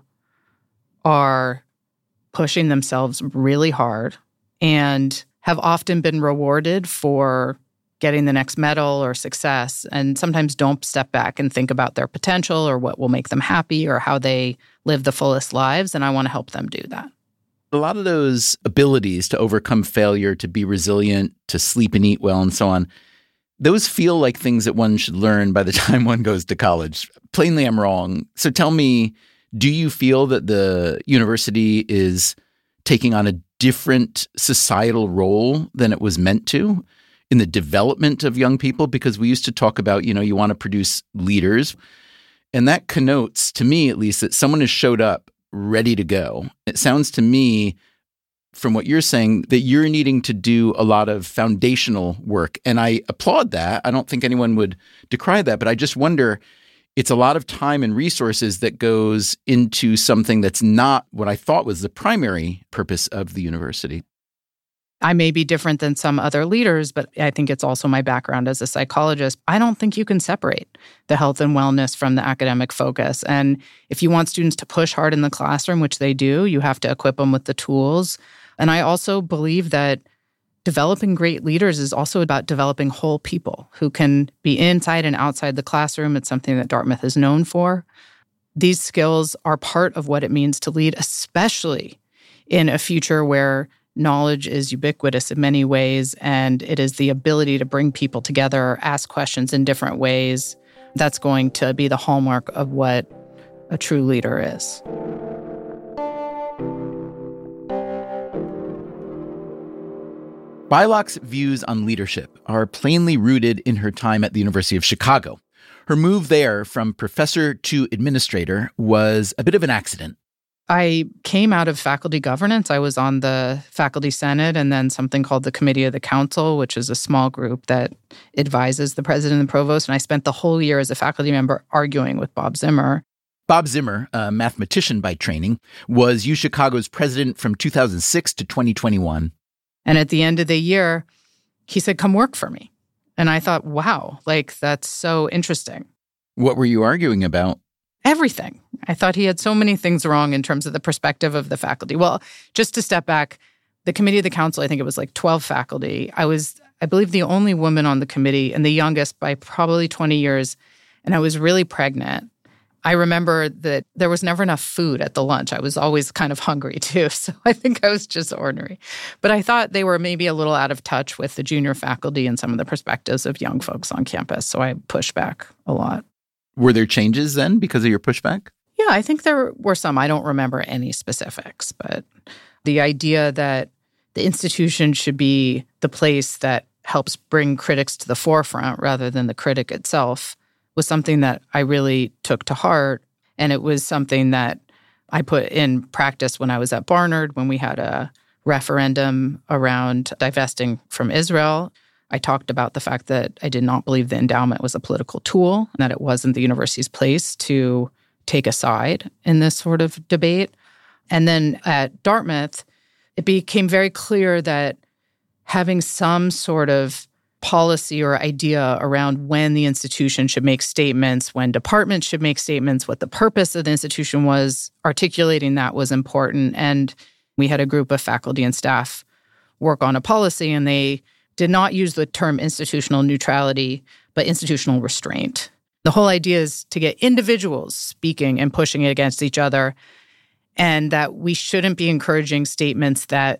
[SPEAKER 5] are pushing themselves really hard and have often been rewarded for getting the next medal or success, and sometimes don't step back and think about their potential or what will make them happy or how they live the fullest lives, and I want to help them do that.
[SPEAKER 3] A lot of those abilities to overcome failure, to be resilient, to sleep and eat well, and so on, those feel like things that one should learn by the time one goes to college. Plainly, I'm wrong. So tell me, do you feel that the university is taking on a different societal role than it was meant to in the development of young people? Because we used to talk about, you want to produce leaders. And that connotes, to me at least, that someone has showed up ready to go. It sounds to me, from what you're saying, that you're needing to do a lot of foundational work. And I applaud that. I don't think anyone would decry that. But I just wonder, it's a lot of time and resources that goes into something that's not what I thought was the primary purpose of the university.
[SPEAKER 5] I may be different than some other leaders, but I think it's also my background as a psychologist. I don't think you can separate the health and wellness from the academic focus. And if you want students to push hard in the classroom, which they do, you have to equip them with the tools. And I also believe that developing great leaders is also about developing whole people who can be inside and outside the classroom. It's something that Dartmouth is known for. these skills are part of what it means to lead, especially in a future where knowledge is ubiquitous in many ways, and it is the ability to bring people together, ask questions in different ways. That's going to be the hallmark of what a true leader is.
[SPEAKER 3] Beilock's views on leadership are plainly rooted in her time at the University of Chicago. Her move there from professor to administrator was a bit of an accident.
[SPEAKER 5] I came out of faculty governance. I was on the faculty senate and then something called the Committee of the Council, which is a small group that advises the president and the provost. And I spent the whole year as a faculty member arguing with Bob Zimmer.
[SPEAKER 3] Bob Zimmer, a mathematician by training, was UChicago's president from 2006 to 2021.
[SPEAKER 5] And at the end of the year, he said, come work for me. And I thought, wow, that's so interesting.
[SPEAKER 3] What were you arguing about?
[SPEAKER 5] Everything. I thought he had so many things wrong in terms of the perspective of the faculty. Well, just to step back, the Committee of the Council, I think it was 12 faculty. I was, I believe, the only woman on the committee and the youngest by probably 20 years. And I was really pregnant. I remember that there was never enough food at the lunch. I was always kind of hungry too, so I think I was just ornery. But I thought they were maybe a little out of touch with the junior faculty and some of the perspectives of young folks on campus, so I pushed back a lot.
[SPEAKER 3] Were there changes then because of your pushback?
[SPEAKER 5] Yeah, I think there were some. I don't remember any specifics, but the idea that the institution should be the place that helps bring critics to the forefront rather than the critic itself was something that I really took to heart. And it was something that I put in practice when I was at Barnard, when we had a referendum around divesting from Israel. I talked about the fact that I did not believe the endowment was a political tool, and that it wasn't the university's place to take a side in this sort of debate. And then at Dartmouth, it became very clear that having some sort of policy or idea around when the institution should make statements, when departments should make statements, what the purpose of the institution was, articulating that was important. And we had a group of faculty and staff work on a policy, and they did not use the term institutional neutrality, but institutional restraint. The whole idea is to get individuals speaking and pushing it against each other, and that we shouldn't be encouraging statements that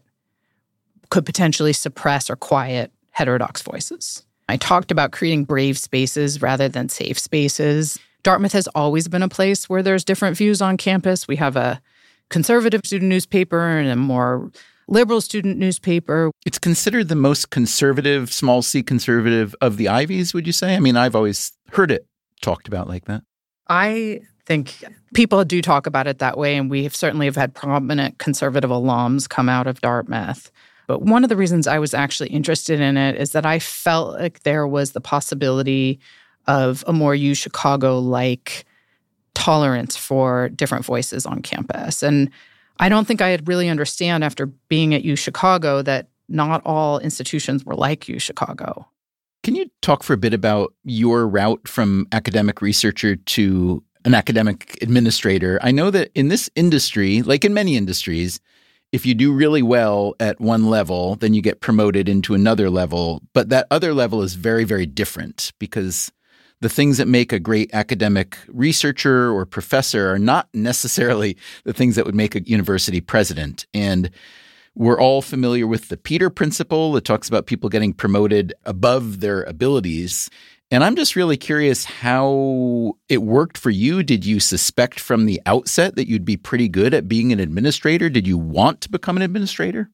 [SPEAKER 5] could potentially suppress or quiet heterodox voices. I talked about creating brave spaces rather than safe spaces. Dartmouth has always been a place where there's different views on campus. We have a conservative student newspaper and a more liberal student newspaper.
[SPEAKER 3] It's considered the most conservative, small c conservative of the Ivies, would you say? I mean, I've always heard it talked about like that.
[SPEAKER 5] I think people do talk about it that way, and we certainly have had prominent conservative alums come out of Dartmouth. But one of the reasons I was actually interested in it is that I felt like there was the possibility of a more UChicago-like tolerance for different voices on campus. And I don't think I had really understand after being at UChicago that not all institutions were like UChicago.
[SPEAKER 3] Can you talk for a bit about your route from academic researcher to an academic administrator? I know that in this industry, like in many industries, if you do really well at one level, then you get promoted into another level. But that other level is very, very different because the things that make a great academic researcher or professor are not necessarily the things that would make a university president. And we're all familiar with the Peter Principle. It talks about people getting promoted above their abilities. And I'm just really curious how it worked for you. Did you suspect from the outset that you'd be pretty good at being an administrator? Did you want to become an administrator?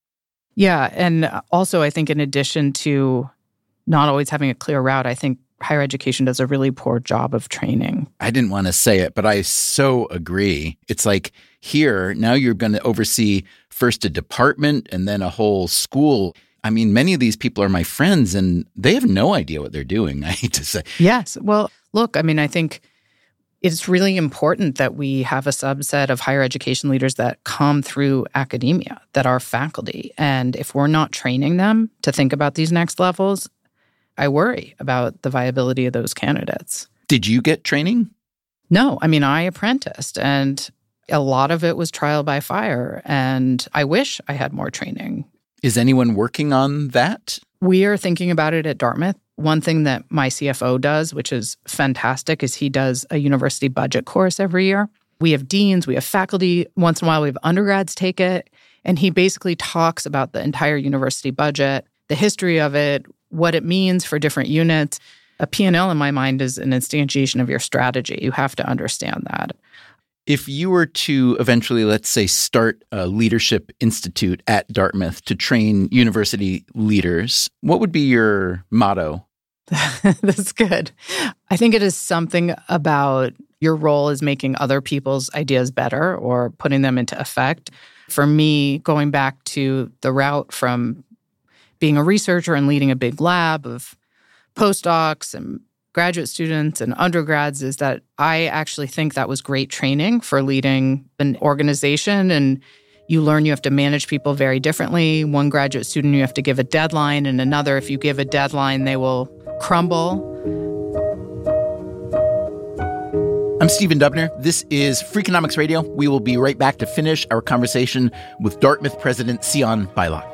[SPEAKER 5] Yeah. And also, I think in addition to not always having a clear route, I think higher education does a really poor job of training.
[SPEAKER 3] I didn't want to say it, but I so agree. It's like here, now you're going to oversee first a department and then a whole school. I mean, many of these people are my friends, and they have no idea what they're doing, I hate to say.
[SPEAKER 5] Yes. Well, look, I mean, I think it's really important that we have a subset of higher education leaders that come through academia, that are faculty. And if we're not training them to think about these next levels, I worry about the viability of those candidates.
[SPEAKER 3] Did you get training?
[SPEAKER 5] No. I mean, I apprenticed, and a lot of it was trial by fire. And I wish I had more training.
[SPEAKER 3] Is anyone working on that?
[SPEAKER 5] We are thinking about it at Dartmouth. One thing that my CFO does, which is fantastic, is he does a university budget course every year. We have deans, we have faculty. Once in a while, we have undergrads take it. And he basically talks about the entire university budget, the history of it, what it means for different units. A P&L, in my mind, is an instantiation of your strategy. You have to understand that.
[SPEAKER 3] If you were to eventually, let's say, start a leadership institute at Dartmouth to train university leaders, what would be your motto?
[SPEAKER 5] That's good. I think it is something about your role is making other people's ideas better or putting them into effect. For me, going back to the route from being a researcher and leading a big lab of postdocs and graduate students and undergrads, is that I actually think that was great training for leading an organization. And you learn you have to manage people very differently. One graduate student, you have to give a deadline, and another, if you give a deadline, they will crumble.
[SPEAKER 3] I'm Stephen Dubner. This is Freakonomics Radio. We will be right back to finish our conversation with Dartmouth President Sion Beilock.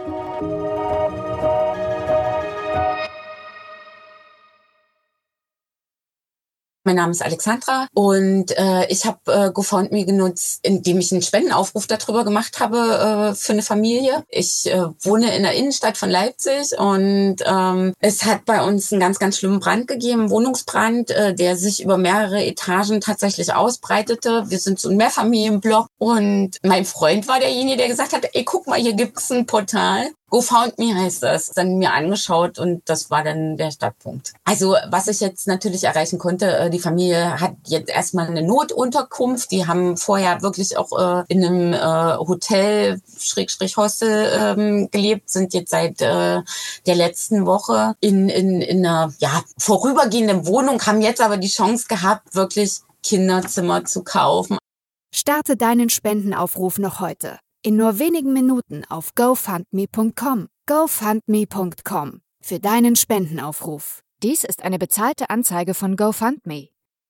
[SPEAKER 1] Mein Name ist Alexandra und ich habe GoFundMe genutzt, indem ich einen Spendenaufruf darüber gemacht habe für eine Familie. Ich wohne in der Innenstadt von Leipzig und es hat bei uns einen ganz, ganz schlimmen Brand gegeben, Wohnungsbrand, der sich über mehrere Etagen tatsächlich ausbreitete. Wir sind so ein Mehrfamilienblock und mein Freund war derjenige, der gesagt hat, ey, guck mal, hier gibt's ein Portal. GoFundMe heißt das. Dann mir angeschaut und das war dann der Startpunkt. Also was ich jetzt natürlich erreichen konnte, die Familie hat jetzt erstmal eine Notunterkunft. Die haben vorher wirklich auch in einem Hotel /Hostel gelebt, sind jetzt seit der letzten Woche in einer vorübergehenden Wohnung, haben jetzt aber die Chance gehabt, wirklich Kinderzimmer zu kaufen.
[SPEAKER 2] Starte deinen Spendenaufruf noch heute. In nur wenigen Minuten auf GoFundMe.com. GoFundMe.com. Für deinen Spendenaufruf. Dies ist eine bezahlte Anzeige von GoFundMe.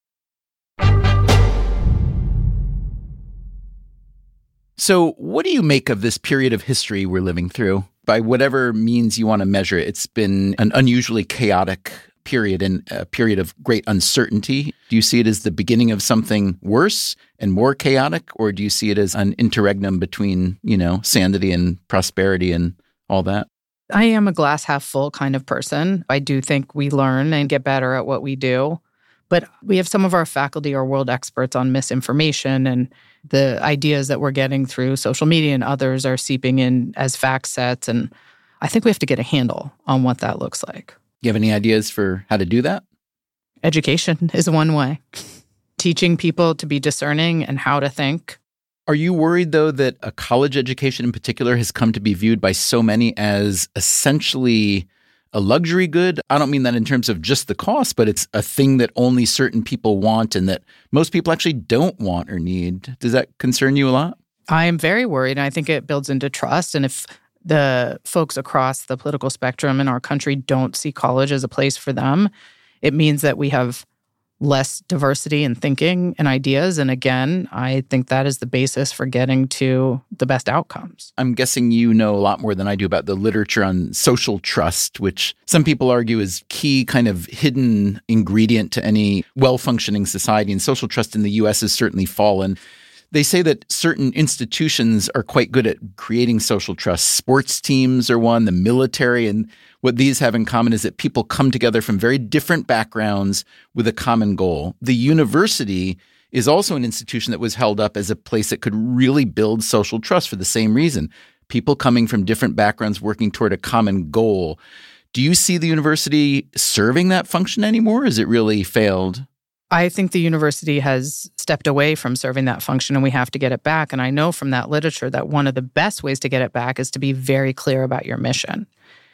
[SPEAKER 3] So what do you make of this period of history we're living through? By whatever means you want to measure it, it's been an unusually chaotic period and a period of great uncertainty. Do you see it as the beginning of something worse and more chaotic, or do you see it as an interregnum between, sanity and prosperity and all that?
[SPEAKER 5] I am a glass half full kind of person. I do think we learn and get better at what we do. But we have some of our faculty are world experts on misinformation, and the ideas that we're getting through social media and others are seeping in as fact sets. And I think we have to get a handle on what that looks like.
[SPEAKER 3] You have any ideas for how to do that?
[SPEAKER 5] Education is one way. Teaching people to be discerning and how to think.
[SPEAKER 3] Are you worried, though, that a college education in particular has come to be viewed by so many as essentially a luxury good? I don't mean that in terms of just the cost, but it's a thing that only certain people want and that most people actually don't want or need. Does that concern you a lot?
[SPEAKER 5] I am very worried, and I think it builds into trust. And if the folks across the political spectrum in our country don't see college as a place for them, it means that we have less diversity in thinking and ideas. And again, I think that is the basis for getting to the best outcomes.
[SPEAKER 3] I'm guessing you know a lot more than I do about the literature on social trust, which some people argue is key kind of hidden ingredient to any well-functioning society. And social trust in the U.S. has certainly fallen. They say that certain institutions are quite good at creating social trust. Sports teams are one, the military, and what these have in common is that people come together from very different backgrounds with a common goal. The university is also an institution that was held up as a place that could really build social trust for the same reason. People coming from different backgrounds working toward a common goal. Do you see the university serving that function anymore? Has it really failed?
[SPEAKER 5] I think the university has stepped away from serving that function, and we have to get it back. And I know from that literature that one of the best ways to get it back is to be very clear about your mission.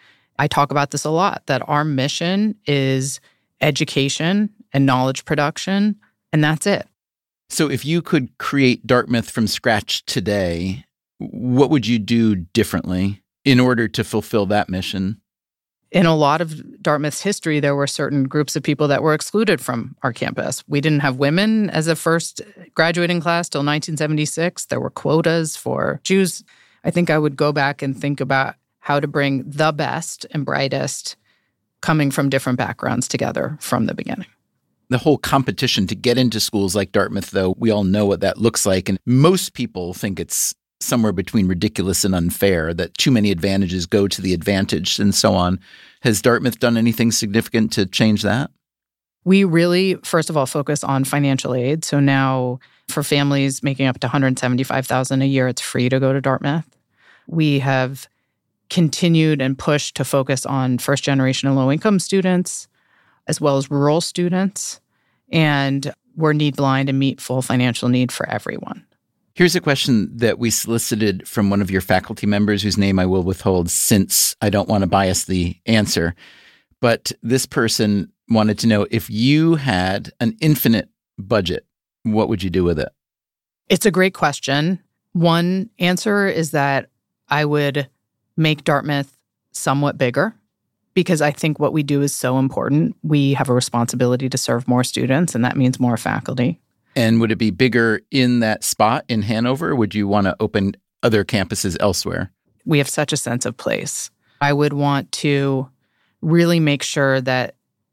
[SPEAKER 5] I talk about this a lot, that our mission is education and knowledge production, and that's it.
[SPEAKER 3] So if you could create Dartmouth from scratch today, what would you do differently in order to fulfill that mission?
[SPEAKER 5] In a lot of Dartmouth's history, there were certain groups of people that were excluded from our campus. We didn't have women as a first graduating class till 1976. There were quotas for Jews. I think I would go back and think about how to bring the best and brightest coming from different backgrounds together from the beginning.
[SPEAKER 3] The whole competition to get into schools like Dartmouth, though, we all know what that looks like. And most people think it's somewhere between ridiculous and unfair, that too many advantages go to the advantage and so on. Has Dartmouth done anything significant to change that?
[SPEAKER 5] We really, first of all, focus on financial aid. So now for families making up to $175,000 a year, it's free to go to Dartmouth. We have continued and pushed to focus on first-generation and low-income students, as well as rural students. And we're need blind and meet full financial need for everyone.
[SPEAKER 3] Here's a question that we solicited from one of your faculty members, whose name I will withhold since I don't want to bias the answer. But this person wanted to know, if you had an infinite budget, what would you do with it?
[SPEAKER 5] It's a great question. One answer is that I would make Dartmouth somewhat bigger, because I think what we do is so important. We have a responsibility to serve more students, and that means more faculty.
[SPEAKER 3] And would it be bigger in that spot in Hanover? Or would you want to open other campuses elsewhere?
[SPEAKER 5] We have such a sense of place. I would want to really make sure that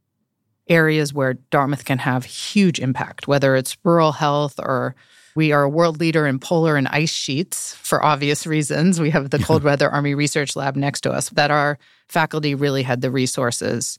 [SPEAKER 5] areas where Dartmouth can have huge impact, whether it's rural health or we are a world leader in polar and ice sheets for obvious reasons. We have the Cold Weather Army Research Lab next to us, that our faculty really had the resources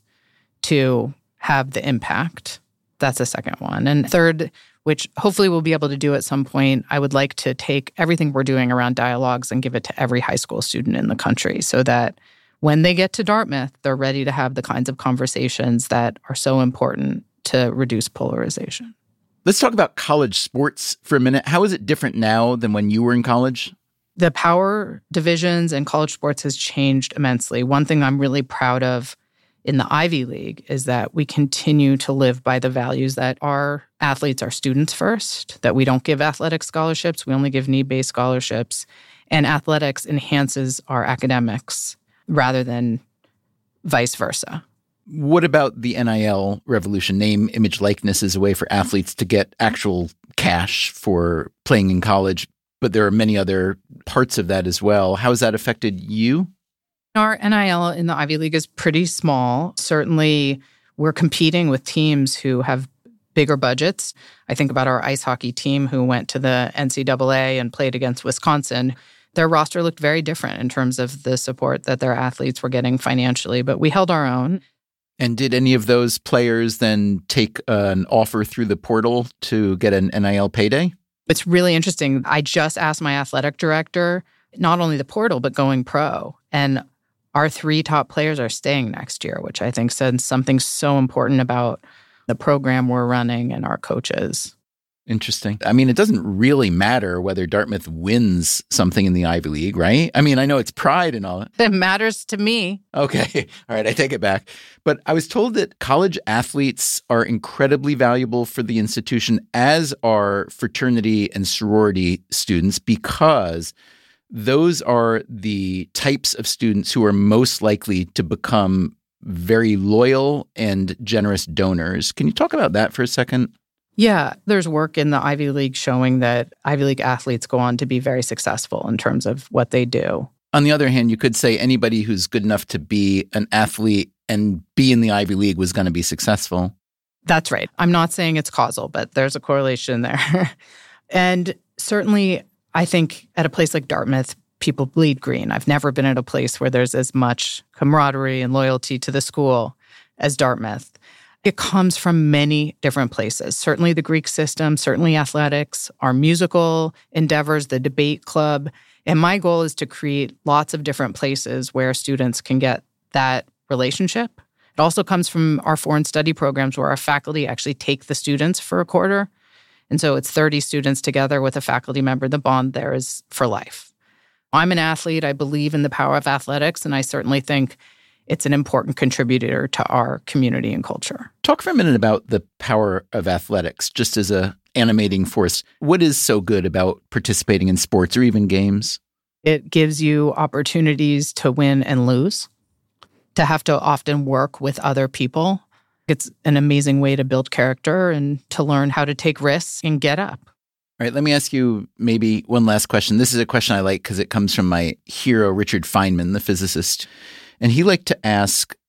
[SPEAKER 5] to have the impact. That's the second one. And third, which hopefully we'll be able to do at some point, I would like to take everything we're doing around dialogues and give it to every high school student in the country so that when they get to Dartmouth, they're ready to have the kinds of conversations that are so important to reduce polarization.
[SPEAKER 3] Let's talk about college sports for a minute. How is it different now than when you were in college?
[SPEAKER 5] The power divisions and college sports has changed immensely. One thing I'm really proud of in the Ivy League is that we continue to live by the values that our athletes are students first, that we don't give athletic scholarships, we only give need-based scholarships, and athletics enhances our academics rather than vice versa.
[SPEAKER 3] What about the NIL revolution? Name, image, likeness is a way for athletes to get actual cash for playing in college, but there are many other parts of that as well. How has that affected you?
[SPEAKER 5] Our NIL in the Ivy League is pretty small. Certainly, we're competing with teams who have bigger budgets. I think about our ice hockey team who went to the NCAA and played against Wisconsin. Their roster looked very different in terms of the support that their athletes were getting financially, but we held our own.
[SPEAKER 3] And did any of those players then take an offer through the portal to get an NIL payday?
[SPEAKER 5] It's really interesting. I just asked my athletic director, not only the portal, but going pro. And our 3 top players are staying next year, which I think says something so important about the program we're running and our coaches.
[SPEAKER 3] Interesting. I mean, it doesn't really matter whether Dartmouth wins something in the Ivy League, right? I mean, I know it's pride and all.
[SPEAKER 5] It matters to me.
[SPEAKER 3] Okay. All right. I take it back. But I was told that college athletes are incredibly valuable for the institution, as are fraternity and sorority students, because those are the types of students who are most likely to become very loyal and generous donors. Can you talk about that for a second?
[SPEAKER 5] Yeah, there's work in the Ivy League showing that Ivy League athletes go on to be very successful in terms of what they do.
[SPEAKER 3] On the other hand, you could say anybody who's good enough to be an athlete and be in the Ivy League was going to be successful.
[SPEAKER 5] That's right. I'm not saying it's causal, but there's a correlation there. And certainly, I think at a place like Dartmouth, people bleed green. I've never been at a place where there's as much camaraderie and loyalty to the school as Dartmouth. It comes from many different places. Certainly the Greek system, certainly athletics, our musical endeavors, the debate club. And my goal is to create lots of different places where students can get that relationship. It also comes from our foreign study programs where our faculty actually take the students for a quarter. And so it's 30 students together with a faculty member. The bond there is for life. I'm an athlete. I believe in the power of athletics, and I certainly think it's an important contributor to our community and culture.
[SPEAKER 3] Talk for a minute about the power of athletics, just as a animating force. What is so good about participating in sports or even games?
[SPEAKER 5] It gives you opportunities to win and lose, to have to often work with other people. It's an amazing way to build character and to learn how to take risks and get up.
[SPEAKER 3] All right, let me ask you maybe one last question. This is a question I like because it comes from my hero, Richard Feynman, the physicist. And he liked to ask,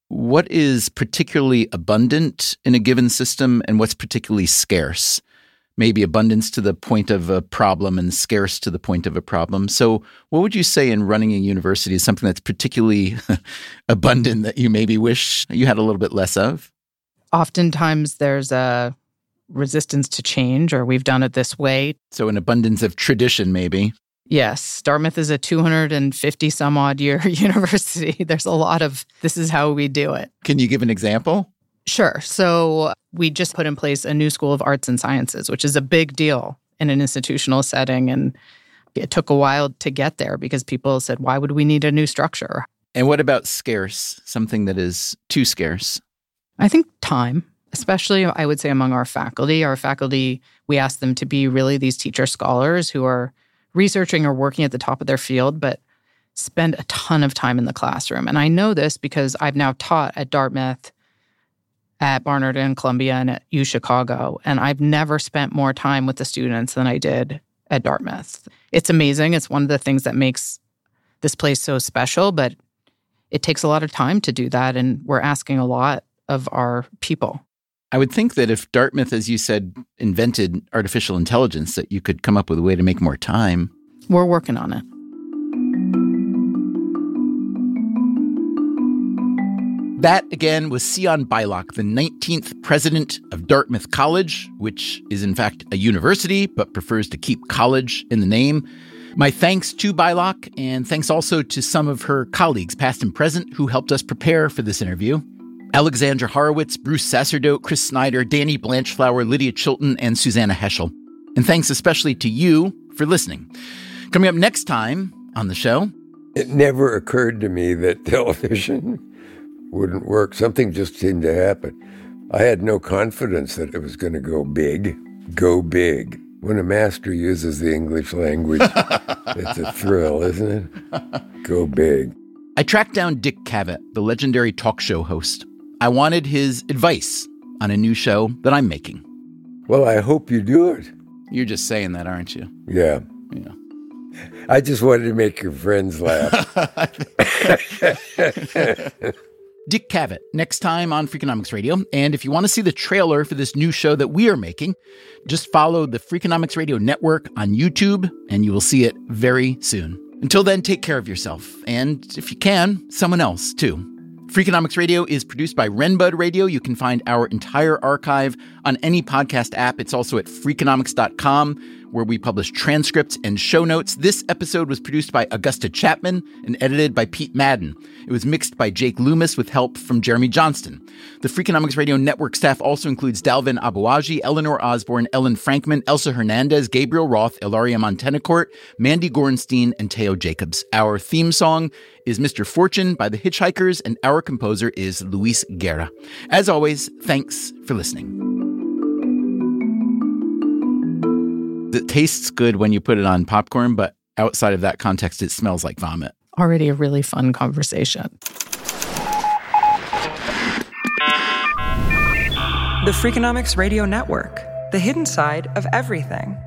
[SPEAKER 3] what is particularly abundant in a given system and what's particularly scarce? Maybe abundance to the point of a problem and scarce to the point of a problem. So what would you say in running a university is something that's particularly abundant that you maybe wish you had a little bit less of?
[SPEAKER 5] Oftentimes there's a resistance to change, or we've done it this way.
[SPEAKER 3] So an abundance of tradition, maybe.
[SPEAKER 5] Yes. Dartmouth is a 250 some odd year university. There's a lot of, this is how we do it.
[SPEAKER 3] Can you give an example?
[SPEAKER 5] Sure. So we just put in place a new School of Arts and Sciences, which is a big deal in an institutional setting. And it took a while to get there because people said, why would we need a new structure?
[SPEAKER 3] And what about scarce, something that is too scarce?
[SPEAKER 5] I think time, especially I would say among our faculty. Our faculty, we ask them to be really these teacher scholars who are researching or working at the top of their field, but spend a ton of time in the classroom. And I know this because I've now taught at Dartmouth, at Barnard and Columbia, and at UChicago. And I've never spent more time with the students than I did at Dartmouth. It's amazing. It's one of the things that makes this place so special, but it takes a lot of time to do that. And we're asking a lot of our people.
[SPEAKER 3] I would think that if Dartmouth, as you said, invented artificial intelligence, that you could come up with a way to make more time.
[SPEAKER 5] We're working on it.
[SPEAKER 3] That, again, was Sion Beilock, the 19th president of Dartmouth College, which is in fact a university, but prefers to keep college in the name. My thanks to Beilock, and thanks also to some of her colleagues, past and present, who helped us prepare for this interview. Alexandra Horowitz, Bruce Sacerdote, Chris Snyder, Danny Blanchflower, Lydia Chilton, and Susanna Heschel. And thanks especially to you for listening. Coming up next time on the show...
[SPEAKER 7] It never occurred to me that television wouldn't work. Something just seemed to happen. I had no confidence that it was going to go big. Go big. When a master uses the English language, it's a thrill, isn't it? Go big.
[SPEAKER 3] I tracked down Dick Cavett, the legendary talk show host. I wanted his advice on a new show that I'm making.
[SPEAKER 7] Well, I hope you do it.
[SPEAKER 3] You're just saying that, aren't you?
[SPEAKER 7] Yeah.
[SPEAKER 3] Yeah.
[SPEAKER 7] I just wanted to make your friends laugh.
[SPEAKER 3] Dick Cavett, next time on Freakonomics Radio. And if you want to see the trailer for this new show that we are making, just follow the Freakonomics Radio Network on YouTube, and you will see it very soon. Until then, take care of yourself. And if you can, someone else, too. Freakonomics Radio is produced by Renbud Radio. You can find our entire archive on any podcast app. It's also at Freakonomics.com, where we publish transcripts and show notes. This episode was produced by Augusta Chapman and edited by Pete Madden. It was mixed by Jake Loomis with help from Jeremy Johnston. The Freakonomics Radio Network staff also includes Dalvin Abuaji, Eleanor Osborne, Ellen Frankman, Elsa Hernandez, Gabriel Roth, Ilaria Montenacourt, Mandy Gorenstein, and Teo Jacobs. Our theme song is Mr. Fortune by the Hitchhikers, and our composer is Luis Guerra. As always, thanks for listening. It tastes good when you put it on popcorn, but outside of that context, it smells like vomit.
[SPEAKER 5] Already a really fun conversation.
[SPEAKER 6] The Freakonomics Radio Network, the hidden side of everything.